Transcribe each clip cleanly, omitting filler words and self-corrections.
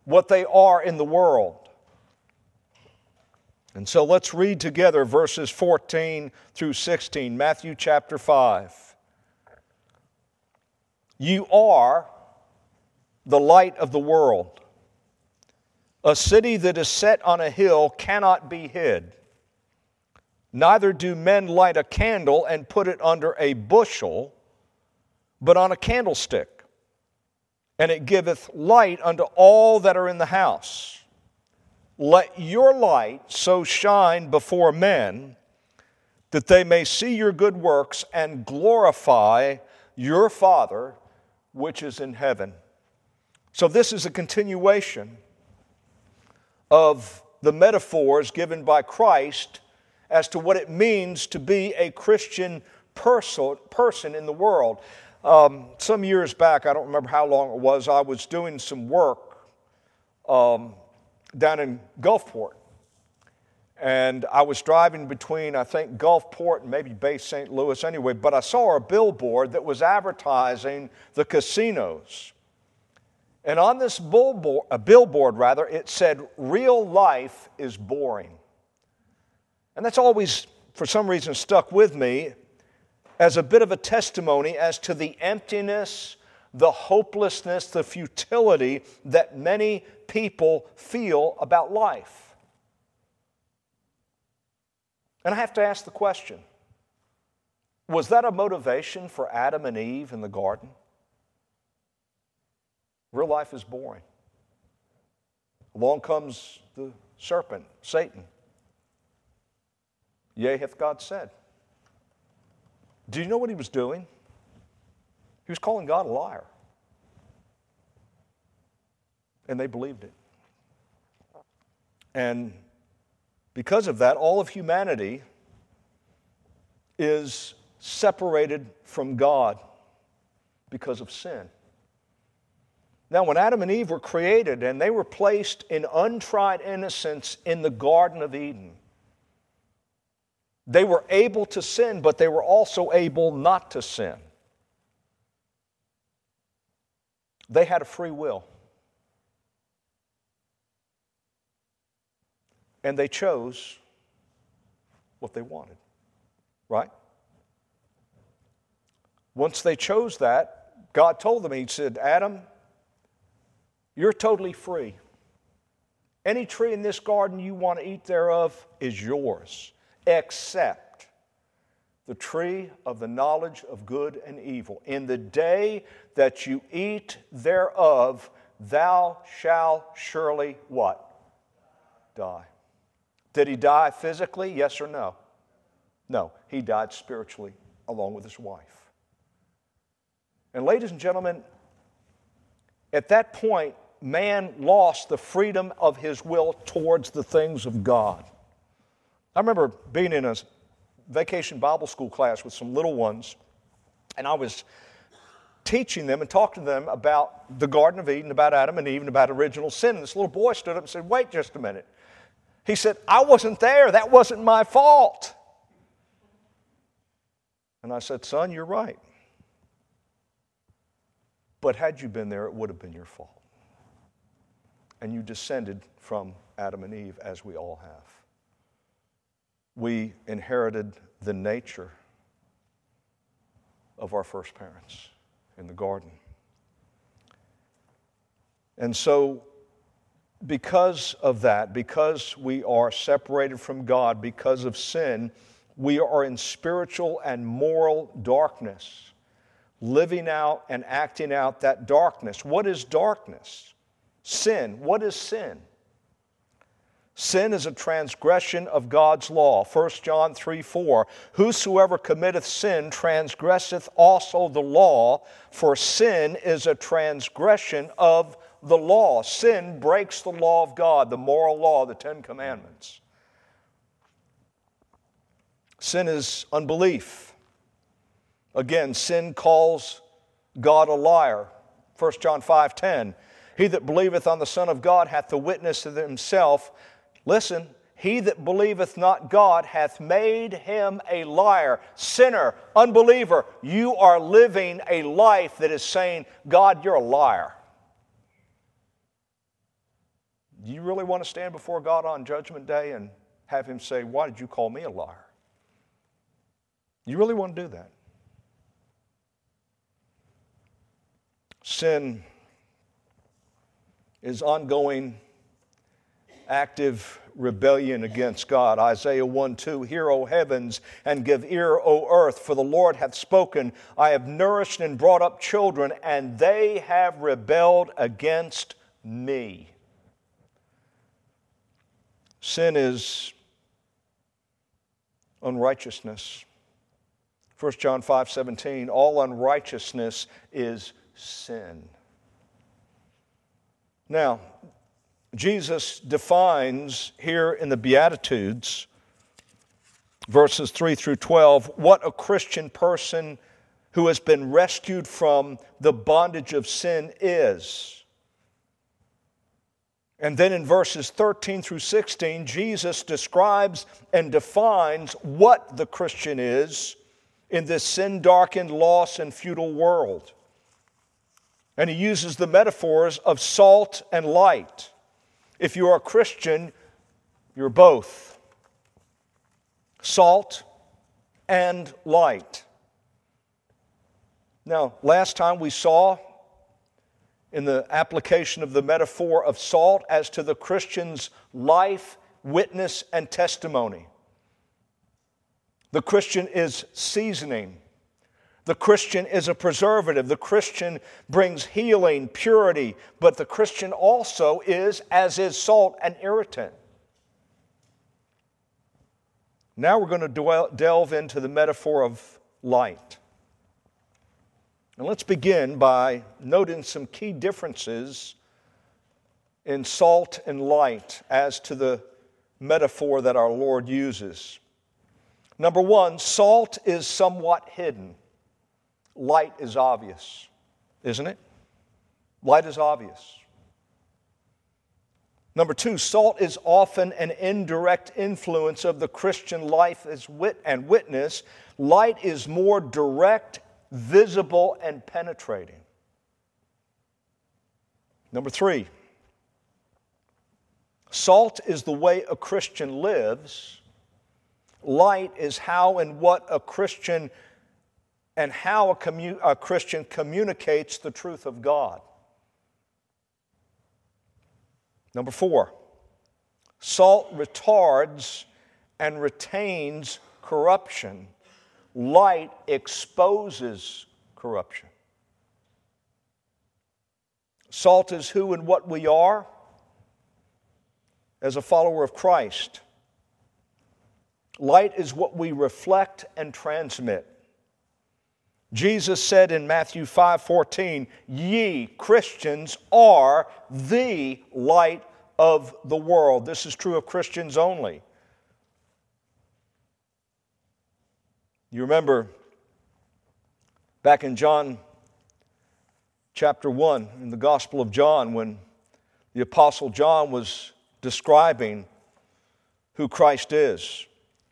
what they are in the world. And so let's read together verses 14 through 16, Matthew chapter 5. You are the light of the world. A city that is set on a hill cannot be hid. Neither do men light a candle and put it under a bushel, but on a candlestick, and it giveth light unto all that are in the house. Let your light so shine before men that they may see your good works and glorify your Father which is in heaven. So this is a continuation of the metaphors given by Christ as to what it means to be a Christian person in the world. Some years back, I don't remember how long it was, I was doing some work down in Gulfport. And I was driving between, I think, Gulfport and maybe Bay St. Louis anyway, but I saw a billboard that was advertising the casinos. And on this billboard, it said, "Real life is boring." And that's always, for some reason, stuck with me as a bit of a testimony as to the emptiness, the hopelessness, the futility that many people feel about life. And I have to ask the question, was that a motivation for Adam and Eve in the garden? Real life is boring. Along comes the serpent, Satan. Yea, hath God said. Do you know what he was doing? He was calling God a liar. And they believed it. And because of that, all of humanity is separated from God because of sin. Now, when Adam and Eve were created and they were placed in untried innocence in the Garden of Eden, they were able to sin, but they were also able not to sin. They had a free will. And they chose what they wanted, right? Once they chose that, God told them, He said, Adam, you're totally free. Any tree in this garden you want to eat thereof is yours, except the tree of the knowledge of good and evil. In the day that you eat thereof, thou shalt surely what? Die. Did he die physically? Yes or no? No, he died spiritually along with his wife. And ladies and gentlemen, at that point, man lost the freedom of his will towards the things of God. I remember being in a vacation Bible school class with some little ones, and I was teaching them and talking to them about the Garden of Eden, about Adam and Eve, and about original sin. And this little boy stood up and said, wait just a minute. He said, I wasn't there. That wasn't my fault. And I said, son, you're right. But had you been there, it would have been your fault. And you descended from Adam and Eve, as we all have. We inherited the nature of our first parents in the garden. And so, because of that, because we are separated from God, because of sin, we are in spiritual and moral darkness, living out and acting out that darkness. What is darkness? Sin. What is sin? Sin is a transgression of God's law. 1 John 3:4, whosoever committeth sin transgresseth also the law, for sin is a transgression of the law. Sin breaks the law of God, the moral law, the Ten Commandments. Sin is unbelief. Again, sin calls God a liar. 1 John 5:10, he that believeth on the Son of God hath the witness of himself. Listen, he that believeth not God hath made him a liar. Sinner, unbeliever, you are living a life that is saying, God, you're a liar. Do you really want to stand before God on Judgment Day and have Him say, why did you call me a liar? You really want to do that? Sin is ongoing, active rebellion against God. Isaiah 1:2, hear, O heavens, and give ear, O earth, for the Lord hath spoken. I have nourished and brought up children, and they have rebelled against me. Sin is unrighteousness. 1 John 5:17, all unrighteousness is sin. Now, Jesus defines here in the Beatitudes, verses 3 through 12, what a Christian person who has been rescued from the bondage of sin is. And then in verses 13 through 16, Jesus describes and defines what the Christian is in this sin-darkened, lost, and futile world. And he uses the metaphors of salt and light. If you are a Christian, you're both salt and light. Now, last time we saw in the application of the metaphor of salt as to the Christian's life, witness, and testimony. The Christian is seasoning. The Christian is a preservative. The Christian brings healing, purity, but the Christian also is, as is salt, an irritant. Now we're going to delve into the metaphor of light. And let's begin by noting some key differences in salt and light as to the metaphor that our Lord uses. Number one, salt is somewhat hidden. Light is obvious, isn't it? Light is obvious. Number two, salt is often an indirect influence of the Christian life and witness. Light is more direct, visible, and penetrating. Number three, salt is the way a Christian lives. Light is how and what a Christian and how a Christian communicates the truth of God. Number four, salt retards and retains corruption. Light exposes corruption. Salt is who and what we are as a follower of Christ. Light is what we reflect and transmit. Jesus said in Matthew 5:14, ye Christians are the light of the world. This is true of Christians only. You remember back in John chapter 1, in the Gospel of John, when the Apostle John was describing who Christ is.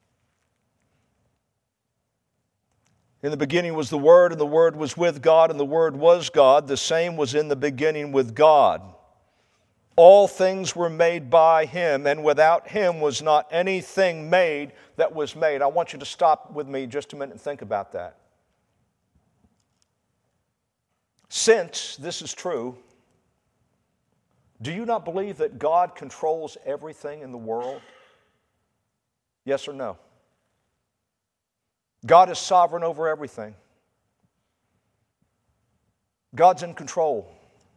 In the beginning was the Word, and the Word was with God, and the Word was God. The same was in the beginning with God. All things were made by Him, and without Him was not anything made that was made. I want you to stop with me just a minute and think about that. Since this is true, do you not believe that God controls everything in the world? Yes or no? God is sovereign over everything. God's in control.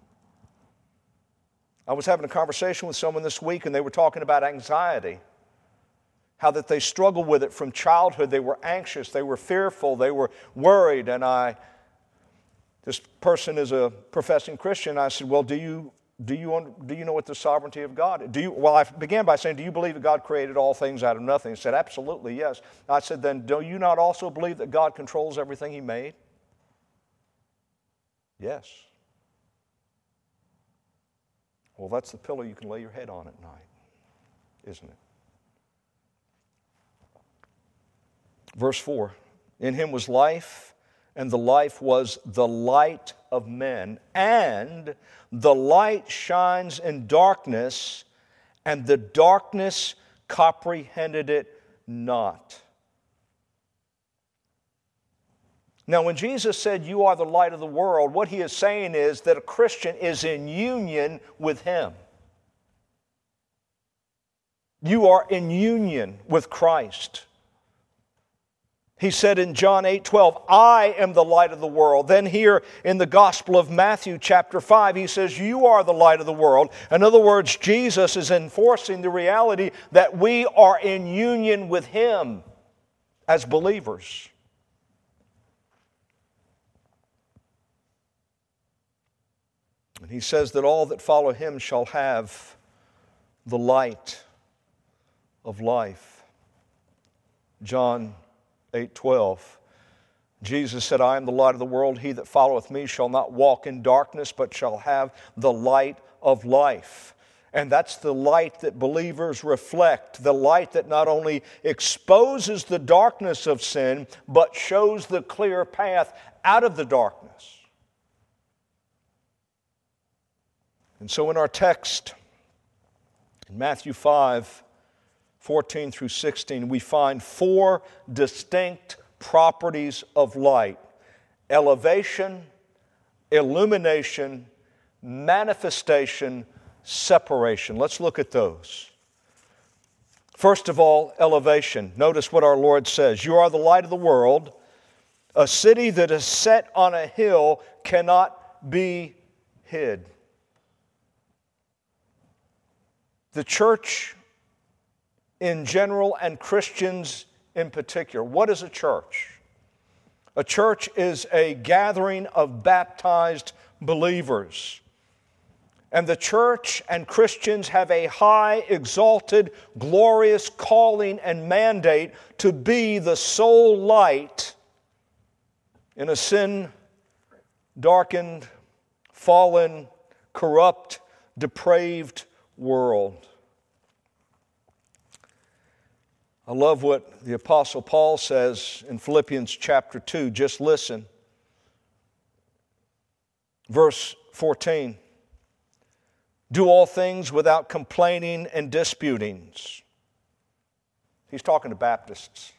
I was having a conversation with someone this week, and they were talking about anxiety. How that they struggle with it from childhood. They were anxious, they were fearful, they were worried. And this person is a professing Christian. I said, well, do you know what the sovereignty of God is? Well, I began by saying, do you believe that God created all things out of nothing? He said, absolutely, yes. I said, then do you not also believe that God controls everything He made? Yes. Well, that's the pillow you can lay your head on at night, isn't it? Verse 4, in Him was life, and the life was the light of men, and the light shines in darkness, and the darkness comprehended it not. Now, when Jesus said, "You are the light of the world," what He is saying is that a Christian is in union with Him. You are in union with Christ. He said in John 8:12, "I am the light of the world." Then here in the Gospel of Matthew chapter 5, He says, "You are the light of the world." In other words, Jesus is enforcing the reality that we are in union with Him as believers. And He says that all that follow Him shall have the light of life. John 8:12. Jesus said, "I am the light of the world. He that followeth me shall not walk in darkness, but shall have the light of life." And that's the light that believers reflect, the light that not only exposes the darkness of sin, but shows the clear path out of the darkness. And so in our text, in Matthew 5:14 through 16, we find four distinct properties of light: elevation, illumination, manifestation, separation. Let's look at those. First of all, elevation. Notice what our Lord says. "You are the light of the world. A city that is set on a hill cannot be hid." The church in general and Christians in particular. What is a church? A church is a gathering of baptized believers. And the church and Christians have a high, exalted, glorious calling and mandate to be the sole light in a sin-darkened, fallen, corrupt, depraved world. I love what the Apostle Paul says in Philippians chapter 2. Just listen. Verse 14. "Do all things without complaining and disputings." He's talking to Baptists.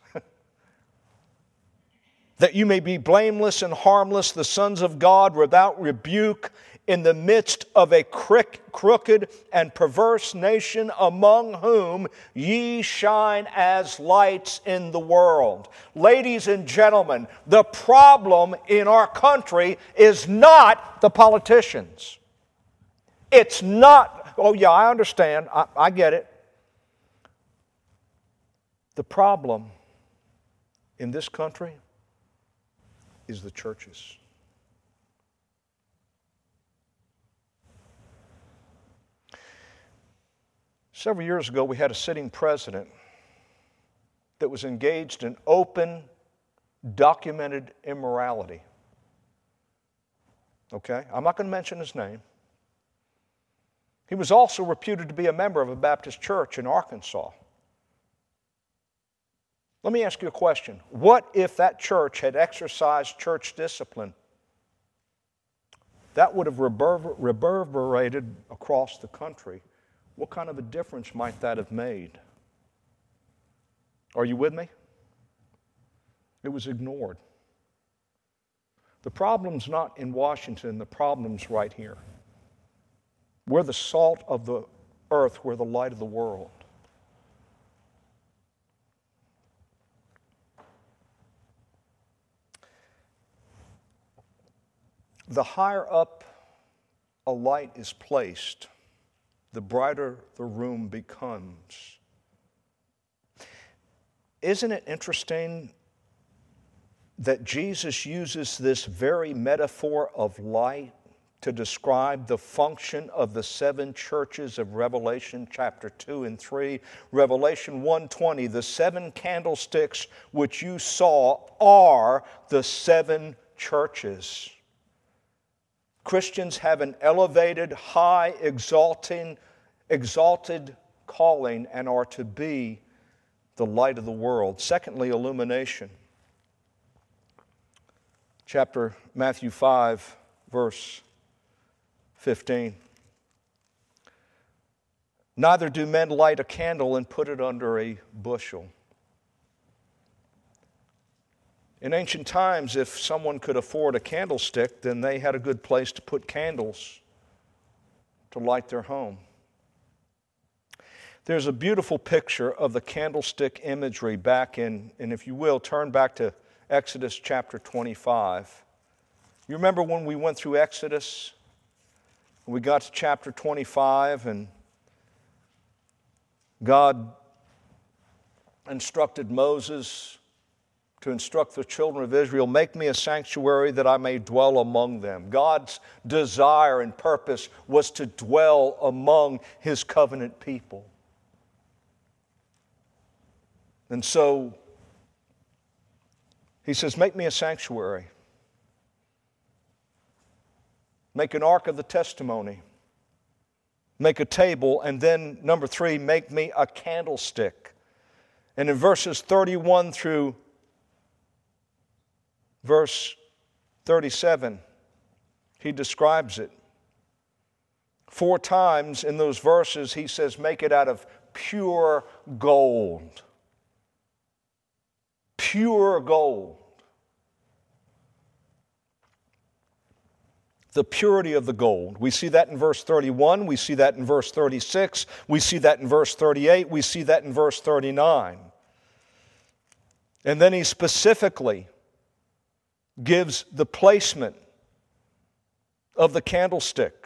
"That you may be blameless and harmless, the sons of God, without rebuke, in the midst of a crooked and perverse nation, among whom ye shine as lights in the world." Ladies and gentlemen, the problem in our country is not the politicians. It's not, oh yeah, I understand, I get it. The problem in this country is the churches. Several years ago, we had a sitting president that was engaged in open, documented immorality. Okay? I'm not going to mention his name. He was also reputed to be a member of a Baptist church in Arkansas. Let me ask you a question. What if that church had exercised church discipline? That would have reverberated across the country. What kind of a difference might that have made? Are you with me? It was ignored. The problem's not in Washington, the problem's right here. We're the salt of the earth, we're the light of the world. The higher up a light is placed, the brighter the room becomes. Isn't it interesting that Jesus uses this very metaphor of light to describe the function of the seven churches of Revelation chapter 2 and 3. Revelation 1:20, "The seven candlesticks which you saw are the seven churches." Christians have an elevated, high, exalted calling and are to be the light of the world. Secondly, illumination. Matthew 5, verse 15. Neither do men light a candle and put it under a bushel. In ancient times, if someone could afford a candlestick, then they had a good place to put candles to light their home. There's a beautiful picture of the candlestick imagery back in, and if you will, turn back to Exodus chapter 25. You remember when we went through Exodus? We got to chapter 25 and God instructed Moses to instruct the children of Israel, make me a sanctuary that I may dwell among them. God's desire and purpose was to dwell among His covenant people. And so He says, make me a sanctuary. Make an ark of the testimony. Make a table. And then, number 3, make me a candlestick. And in verses 31 through verse 37, he describes it. 4 times in those verses, he says, make it out of pure gold. Pure gold. The purity of the gold. We see that in verse 31. We see that in verse 36. We see that in verse 38. We see that in verse 39. And then he specifically gives the placement of the candlestick.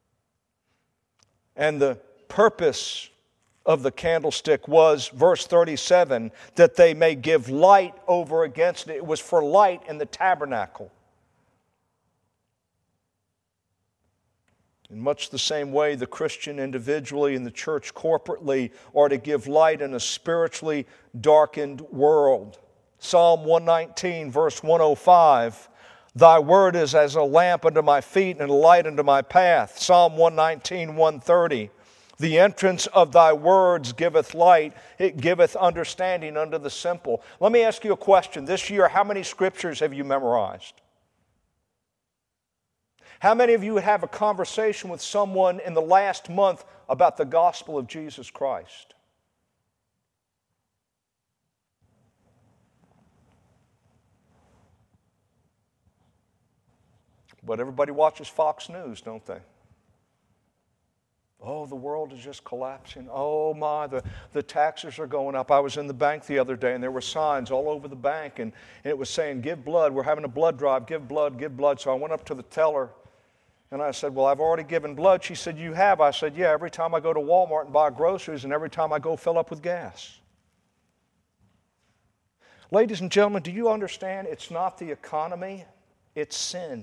And the purpose of the candlestick was, verse 37, that they may give light over against it. It was for light in the tabernacle. In much the same way, the Christian individually and the church corporately are to give light in a spiritually darkened world. Psalm 119, verse 105, Thy word is as a lamp unto my feet and a light unto my path. Psalm 119, 130, The entrance of thy words giveth light, it giveth understanding unto the simple. Let me ask you a question. This year, how many scriptures have you memorized? How many of you have a conversation with someone in the last month about the gospel of Jesus Christ? But everybody watches Fox News, don't they? Oh, the world is just collapsing. Oh my, the taxes are going up. I was in the bank the other day and there were signs all over the bank and it was saying, give blood. We're having a blood drive. Give blood, give blood. So I went up to the teller and I said, well, I've already given blood. She said, you have? I said, yeah, every time I go to Walmart and buy groceries and every time I go fill up with gas. Ladies and gentlemen, do you understand? It's not the economy, it's sin.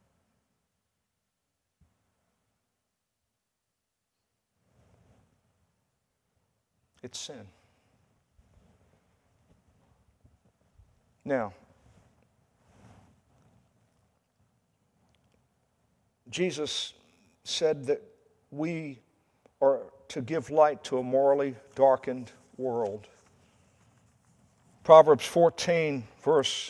It's sin. Now, Jesus said that we are to give light to a morally darkened world. Proverbs 14, verse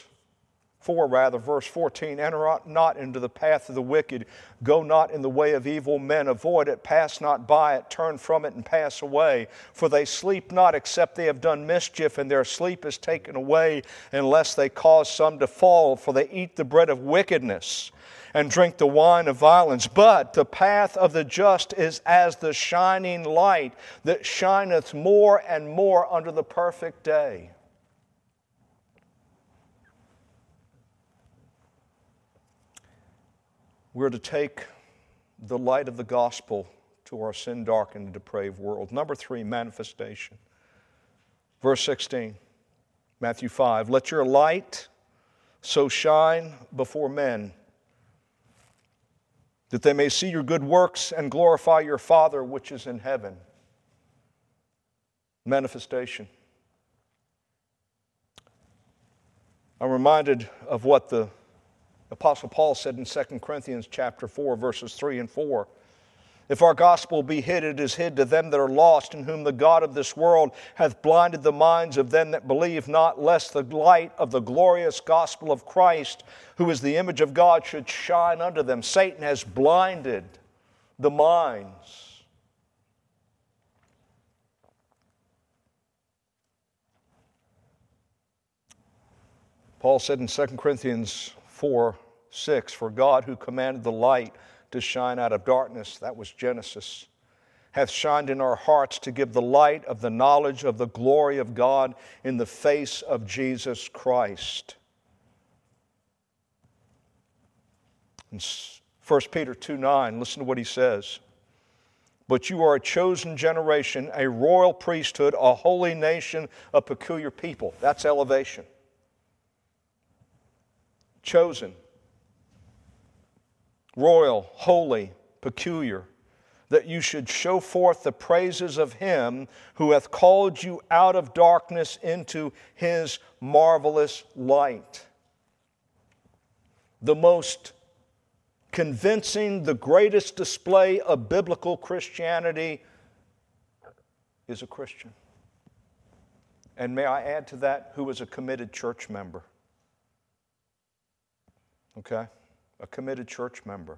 14, enter not into the path of the wicked, go not in the way of evil men, avoid it, pass not by it, turn from it and pass away. For they sleep not except they have done mischief, and their sleep is taken away unless they cause some to fall. For they eat the bread of wickedness and drink the wine of violence. But the path of the just is as the shining light that shineth more and more unto the perfect day. We're to take the light of the gospel to our sin-darkened and depraved world. Number 3, manifestation. Verse 16, Matthew 5, let your light so shine before men that they may see your good works and glorify your Father which is in heaven. Manifestation. I'm reminded of what the Apostle Paul said in 2 Corinthians chapter 4, verses 3 and 4. If our gospel be hid, it is hid to them that are lost, in whom the God of this world hath blinded the minds of them that believe not, lest the light of the glorious gospel of Christ, who is the image of God, should shine unto them. Satan has blinded the minds Paul said in 2 Corinthians 4:6, "For God, who commanded the light to shine out of darkness," that was Genesis, "hath shined in our hearts to give the light of the knowledge of the glory of God in the face of Jesus Christ." In 1 Peter 2:9, listen to what he says. "But you are a chosen generation, a royal priesthood, a holy nation, a peculiar people." That's elevation. Chosen, royal, holy, peculiar, that you should show forth the praises of Him who hath called you out of darkness into His marvelous light. The most convincing, the greatest display of biblical Christianity is a Christian. And may I add to that, who is a committed church member. Okay? A committed church member.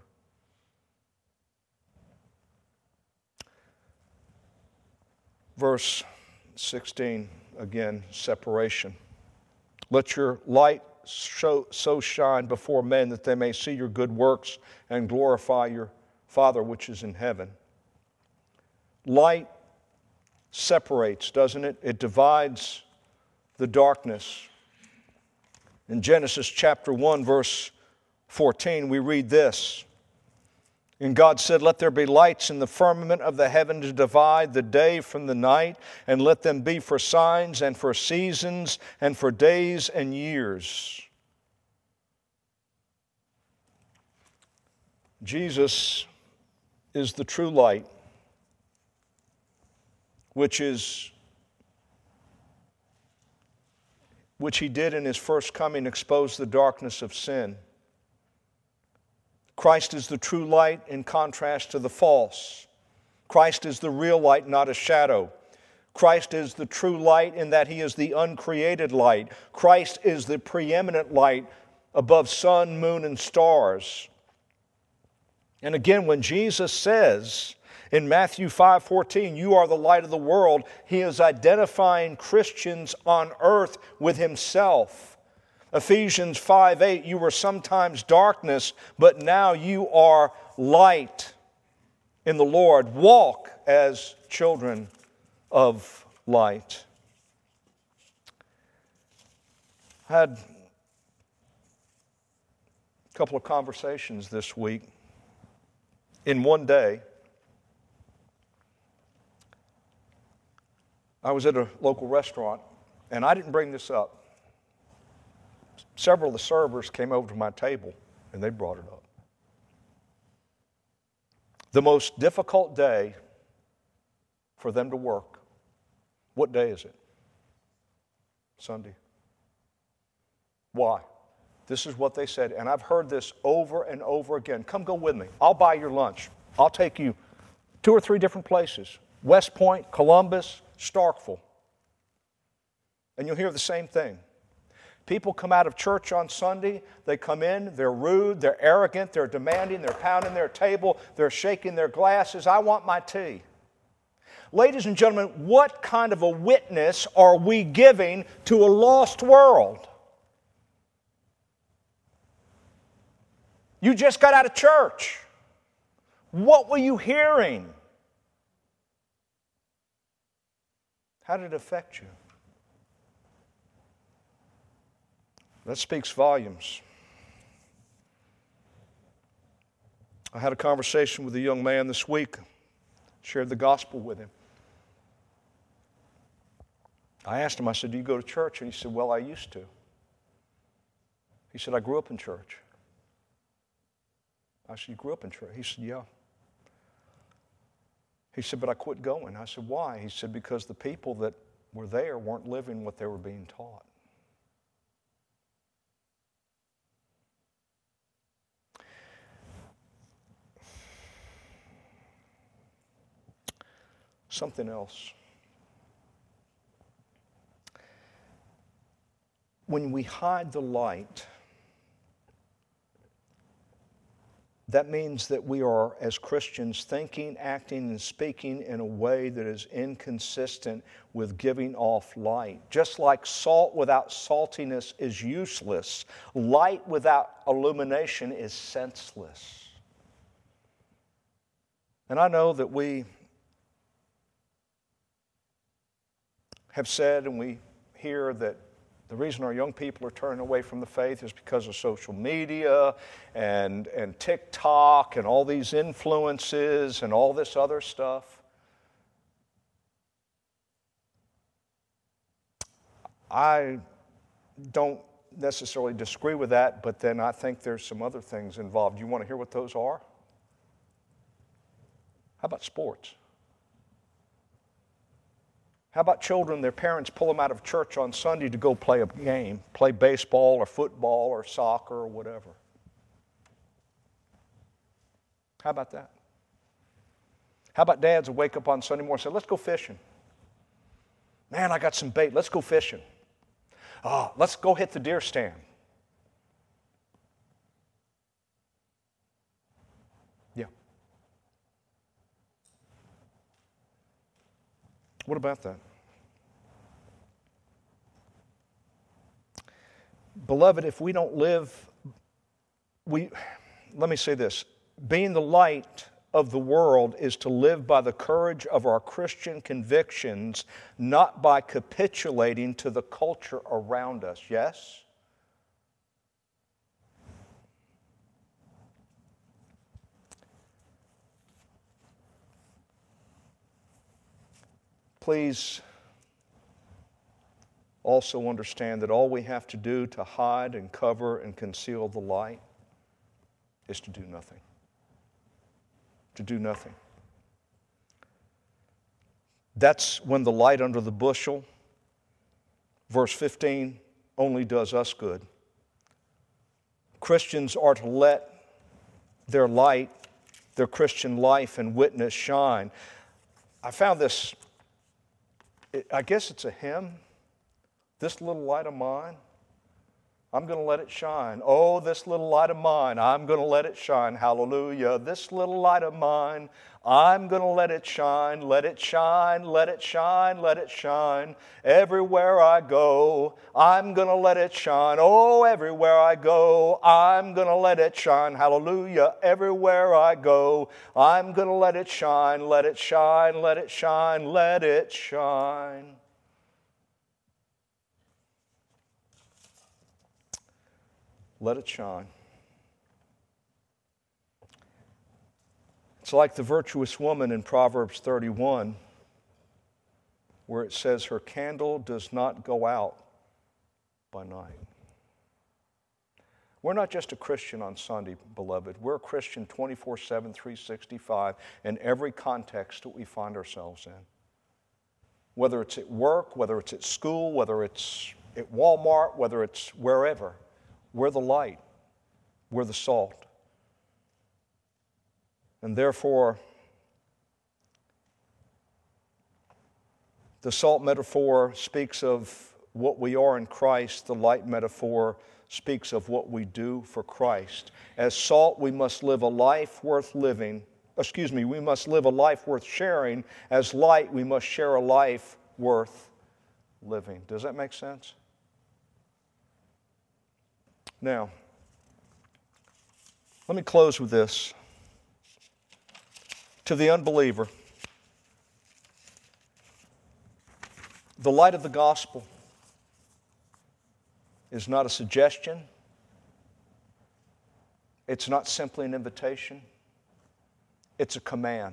Verse 16, again, separation. "Let your light so shine before men that they may see your good works and glorify your Father which is in heaven." Light separates, doesn't it? It divides the darkness. In Genesis chapter 1, verse 14, we read this. "And God said, Let there be lights in the firmament of the heaven to divide the day from the night, and let them be for signs and for seasons and for days and years." Jesus is the true light, which He did in His first coming expose the darkness of sin. Christ is the true light in contrast to the false. Christ is the real light, not a shadow. Christ is the true light in that He is the uncreated light. Christ is the preeminent light above sun, moon, and stars. And again, when Jesus says in Matthew 5:14, "You are the light of the world," He is identifying Christians on earth with Himself. Ephesians 5:8, "You were sometimes darkness, but now you are light in the Lord. Walk as children of light." I had a couple of conversations this week. In one day, I was at a local restaurant, and I didn't bring this up. Several of the servers came over to my table, and they brought it up. The most difficult day for them to work. What day is it? Sunday. Why? This is what they said, and I've heard this over and over again. Come go with me. I'll buy your lunch. I'll take you 2 or 3 different places. West Point, Columbus, Starkville. And you'll hear the same thing. People come out of church on Sunday, they come in, they're rude, they're arrogant, they're demanding, they're pounding their table, they're shaking their glasses. "I want my tea." Ladies and gentlemen, what kind of a witness are we giving to a lost world? You just got out of church. What were you hearing? How did it affect you? That speaks volumes. I had a conversation with a young man this week, shared the gospel with him. I asked him, I said, "Do you go to church?" And he said, "Well, I used to." He said, "I grew up in church." I said, "You grew up in church?" He said, "Yeah." He said, "But I quit going." I said, "Why?" He said, "Because the people that were there weren't living what they were being taught." Something else. When we hide the light, that means that we are, as Christians, thinking, acting, and speaking in a way that is inconsistent with giving off light. Just like salt without saltiness is useless, light without illumination is senseless. And I know that we have said and we hear that the reason our young people are turning away from the faith is because of social media and TikTok and all these influences and all this other stuff. I don't necessarily disagree with that, but then I think there's some other things involved. You want to hear what those are? How about sports? How about children, their parents pull them out of church on Sunday to go play a game, play baseball or football or soccer or whatever? How about that? How about dads who wake up on Sunday morning and say, let's go fishing. Man, I got some bait. Let's go fishing. Oh, let's go hit the deer stand. Yeah. What about that? Beloved, if we don't live, let me say this, being the light of the world is to live by the courage of our Christian convictions, not by capitulating to the culture around us, yes? Please also understand that all we have to do to hide and cover and conceal the light is to do nothing. To do nothing. That's when the light under the bushel, verse 15, only does us good. Christians are to let their light, their Christian life and witness shine. I found this, I guess it's a hymn. This little light of mine, I'm going to let it shine. Oh, this little light of mine, I'm going to let it shine. Hallelujah. This little light of mine, I'm going to let it shine. Let it shine, let it shine, let it shine. Everywhere I go, I'm going to let it shine. Oh, everywhere I go, I'm going to let it shine. Hallelujah. Everywhere I go, I'm going to let it shine. Let it shine, let it shine, let it shine. Let it shine. It's like the virtuous woman in Proverbs 31, where it says, her candle does not go out by night. We're not just a Christian on Sunday, beloved. We're a Christian 24/7, 365 in every context that we find ourselves in. Whether it's at work, whether it's at school, whether it's at Walmart, whether it's wherever. We're the light. We're the salt. And therefore, the salt metaphor speaks of what we are in Christ. The light metaphor speaks of what we do for Christ. As salt, we must live a life worth living. We must live a life worth sharing. As light, we must share a life worth living. Does that make sense? Now, let me close with this. To the unbeliever, the light of the gospel is not a suggestion. It's not simply an invitation. It's a command.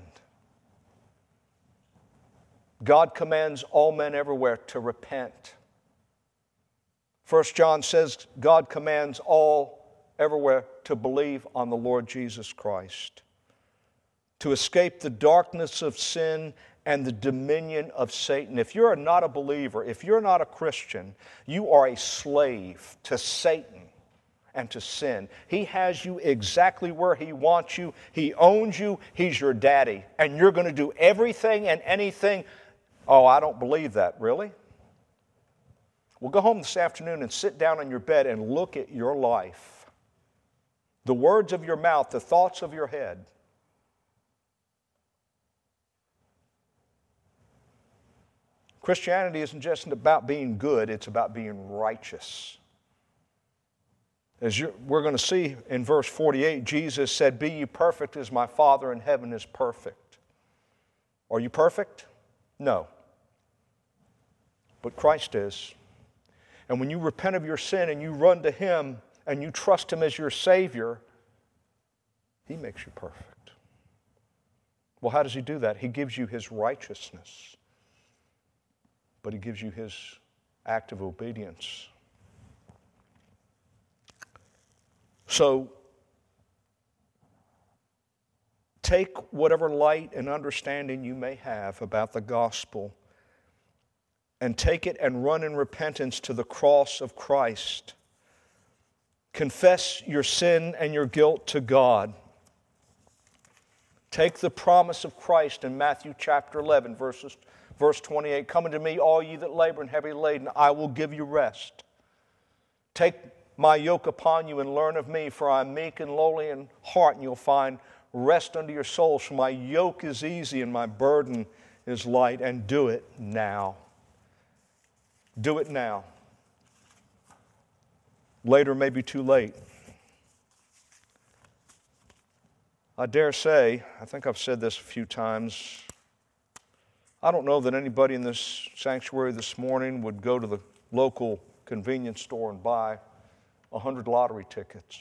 God commands all men everywhere to repent. 1 John says God commands all everywhere to believe on the Lord Jesus Christ, to escape the darkness of sin and the dominion of Satan. If you're not a believer, if you're not a Christian, you are a slave to Satan and to sin. He has you exactly where he wants you. He owns you. He's your daddy. And you're going to do everything and anything. Oh, I don't believe that. Really? Well, go home this afternoon and sit down on your bed and look at your life. The words of your mouth, the thoughts of your head. Christianity isn't just about being good, it's about being righteous. We're going to see in verse 48, Jesus said, "Be ye perfect as my Father in heaven is perfect." Are you perfect? No. But Christ is. And when you repent of your sin and you run to Him and you trust Him as your Savior, He makes you perfect. Well, how does He do that? He gives you His righteousness, but He gives you His act of obedience. So, take whatever light and understanding you may have about the gospel and take it and run in repentance to the cross of Christ. Confess your sin and your guilt to God. Take the promise of Christ in Matthew chapter 11, verse 28. "Come unto me, all ye that labor and heavy laden, I will give you rest. Take my yoke upon you and learn of me, for I am meek and lowly in heart, and you'll find rest unto your souls. For my yoke is easy and my burden is light." And do it now. Do it now. Later may be too late. I dare say, I think I've said this a few times, I don't know that anybody in this sanctuary this morning would go to the local convenience store and buy 100 lottery tickets.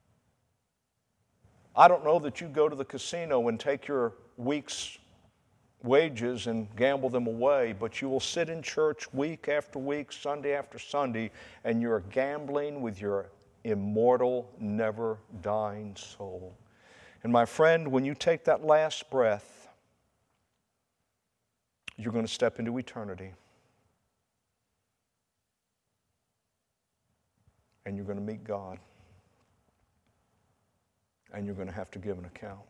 I don't know that you go to the casino and take your week's wages and gamble them away, but you will sit in church week after week, Sunday after Sunday, and you're gambling with your immortal, never-dying soul. And my friend, when you take that last breath, you're going to step into eternity. And you're going to meet God. And you're going to have to give an account.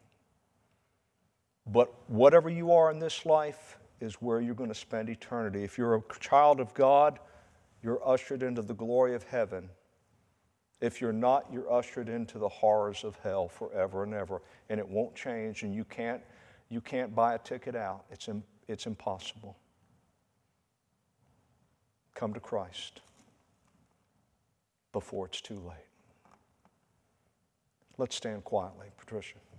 But whatever you are in this life is where you're going to spend eternity. If you're a child of God, you're ushered into the glory of heaven. If you're not, you're ushered into the horrors of hell forever and ever. And it won't change, and you can't buy a ticket out. It's impossible. Come to Christ before it's too late. Let's stand quietly, Patricia.